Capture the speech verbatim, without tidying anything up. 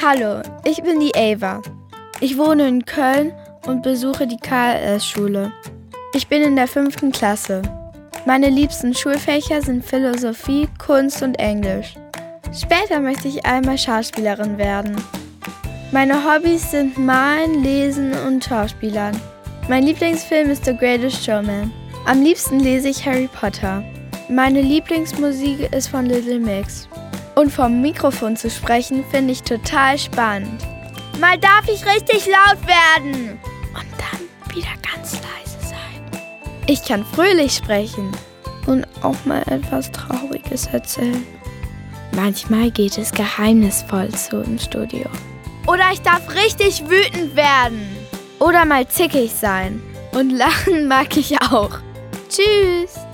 Hallo, ich bin die Ava. Ich wohne in Köln und besuche die K L S-Schule. Ich bin in der fünften Klasse. Meine liebsten Schulfächer sind Philosophie, Kunst und Englisch. Später möchte ich einmal Schauspielerin werden. Meine Hobbys sind Malen, Lesen und Schauspielern. Mein Lieblingsfilm ist The Greatest Showman. Am liebsten lese ich Harry Potter. Meine Lieblingsmusik ist von Little Mix. Und vom Mikrofon zu sprechen, finde ich total spannend. Mal darf ich richtig laut werden. Und dann wieder ganz leise sein. Ich kann fröhlich sprechen und auch mal etwas Trauriges erzählen. Manchmal geht es geheimnisvoll zu im Studio. Oder ich darf richtig wütend werden. Oder mal zickig sein. Und lachen mag ich auch. Tschüss.